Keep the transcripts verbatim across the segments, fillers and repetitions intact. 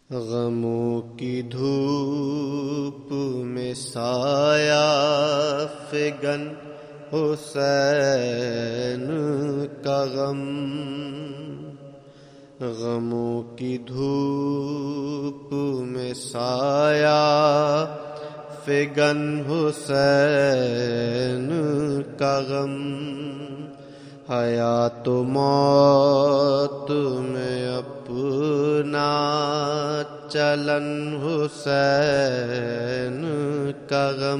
غموں کی دھوپ میں سایہ فگن حسین کا غم، غموں کی دھوپ میں سایہ فگن حسین کا غم، حیات و موت میں اپنا چلن حسین کا غم،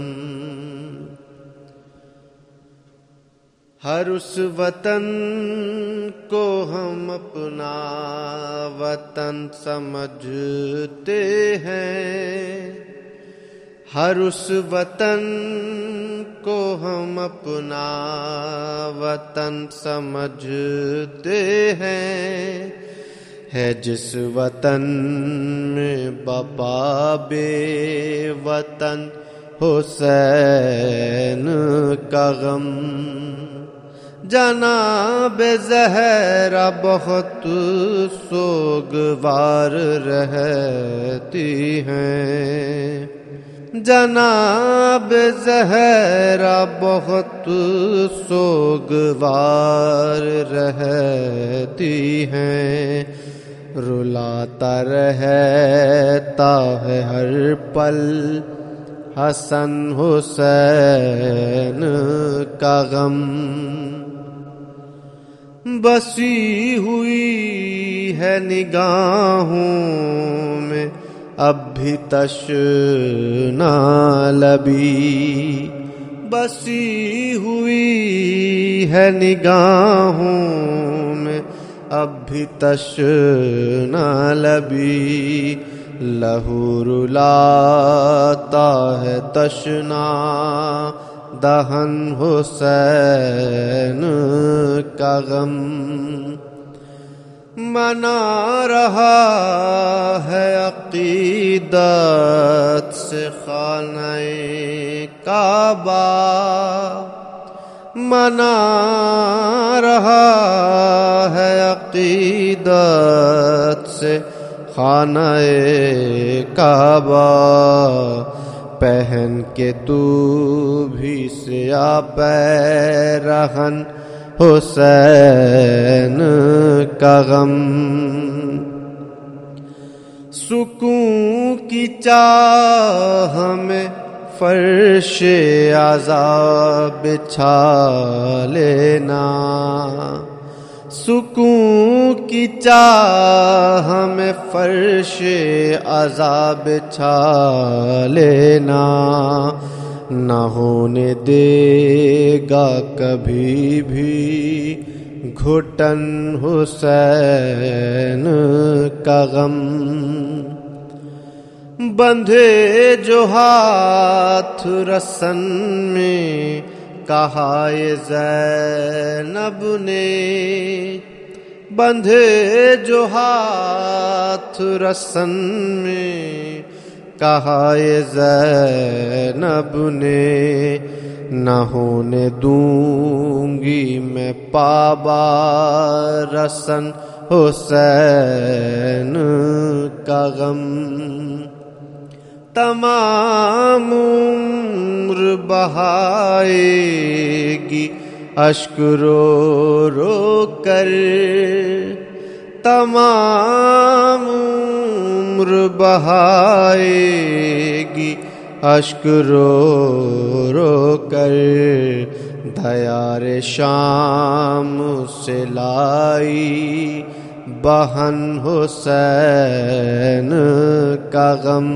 ہر اس وطن کو ہم اپنا وطن سمجھتے ہیں، ہر اس وطن کو ہم اپنا وطن سمجھتے ہیں، ہے جس وطن میں بپا بے وطن حسین کا غم، جناب زہرا بہت سوگوار رہتی ہیں، جناب زہرا بہت سوگوار رہتی ہیں، رلاتا رہتا ہے ہر پل حسن حسین کا غم، بسی ہوئی ہے نگاہوں میں اب بھی تشنا لبی، بسی ہوئی ہے نگاہوں میں اب بھی تشنا لبی، لہو رلاتا ہے تشنا دہن حسین کا غم، منا رہا ہے عقیدت سے خانہ کعبہ، منا رہا ہے عقیدت سے خانہ کعبہ، پہن کے تو بھی سیاہ پیرہن حسین کا غم، سکون کی چاہ میں فرش عذاب بچھا لینا، سکون کی چاہ میں فرش عذاب بچھا لینا، نہ ہونے دے گا کبھی بھی گھٹن حسین کا غم، بندھے جو ہاتھ رسن میں کہا یہ زینب نے، بندھے جو ہاتھ رسن میں کہا یہ زینب نے، نہ ہونے دوں گی میں پابا رسن حسین کا غم، تمام عمر بہائے گی اشک رو رو کر، تمام عمر بہائے گی اشک رو رو کر، دیار شام سے لائی بہن حسین کا غم،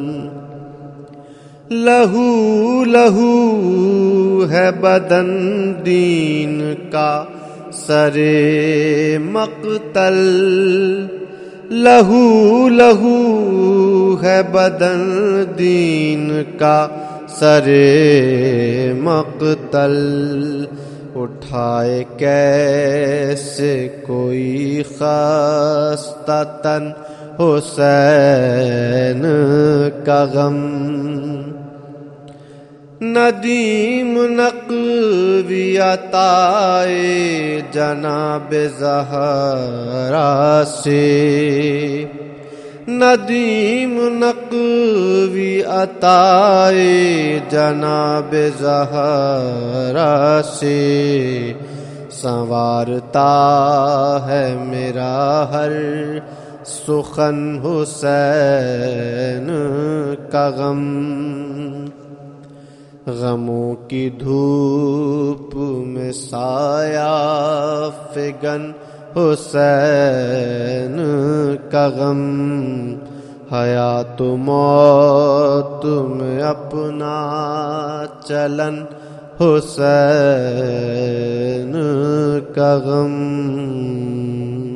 لہو لہو ہے بدن دین کا سرے مقتل، لہو لہو ہے بدن دین کا سرے مقتل، اٹھائے کیسے کوئی خستہ تن حسین کا غم، ندیم نقوی عطائے جناب زہرا سے ندیم نقوی عطائے جناب زہرا سے سنوارتا ہے میرا ہر سخن حسین کا غم، غموں کی دھوپ میں سایہ فگن حسین کا غم، حیات و موت میں اپنا چلن حسین کا غم۔